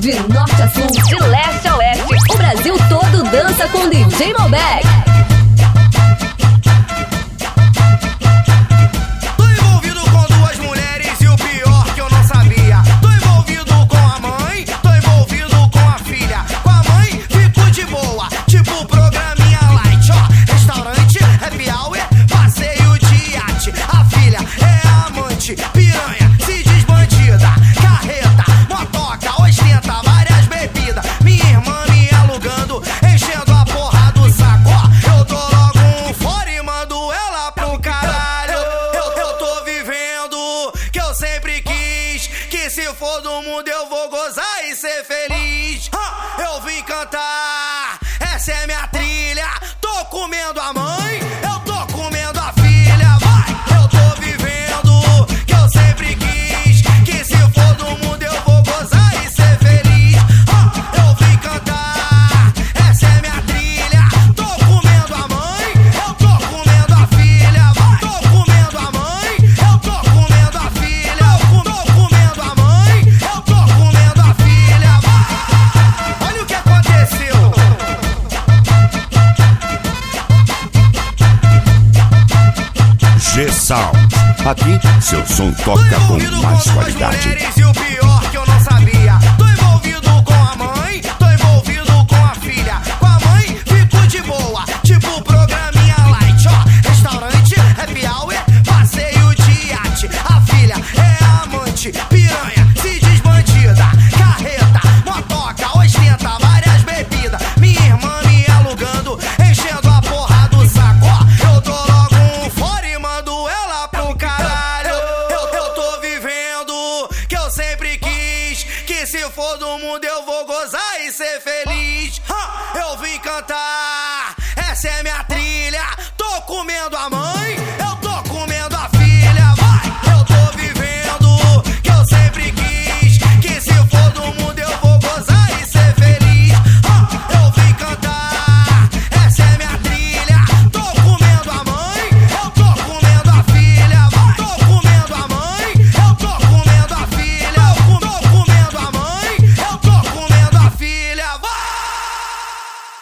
De norte a sul, de leste a oeste, o Brasil todo dança com DJ Malbec. Tô envolvido com duas mulheres e o pior que eu não sabia. Tô envolvido com a mãe, tô envolvido com a filha. Com a mãe fico de boa, tipo programinha light, ó. Restaurante, happy hour, passeio de iate. A filha é amante, piranha, se diz bandida. Carreta, motoca, ostenta várias bebidas. Minha irmã me alugando, enchendo a porra do saco, ó. Eu dou logo um fora e mando ela pro caralho. Eu tô vivendo que eu sempre quis, que se for do mundo eu vou gozar e ser feliz. Eu vim cantar, essa é minha trilha. Tô comendo a mãe, eu tô comendo a filha. Vai, eu tô vivendo que eu sempre quis, que se for do mundo eu vou gozar e ser feliz. Eu vim cantar, essa é minha trilha. Tô comendo a mãe, eu tô comendo a filha. Vai, tô comendo a mãe, eu tô comendo a filha. Tô comendo a mãe, eu tô comendo a filha. Vai, olha o que aconteceu. G-Sound. Aqui, seu som toca com mais qualidade. Mulheres, e o pior que eu não sabia. Tô envolvido com a mãe, tô envolvido com a filha. Com a mãe fico de boa, tipo programinha light, ó. Restaurante, happy hour, passeio de iate. A filha é amante, piranha, se diz bandida. Carreta, motoca, ostenta várias bebidas. Minha irmã me alugando, enchendo a porra do saco, ó. Eu dou logo um fora e mando ela pro caralho. Eu tô vivendo que eu sempre quis, que se for do mundo eu vou gozar e ser feliz. Eu vim cantar, essa é minha trilha. Tô comendo a mãe,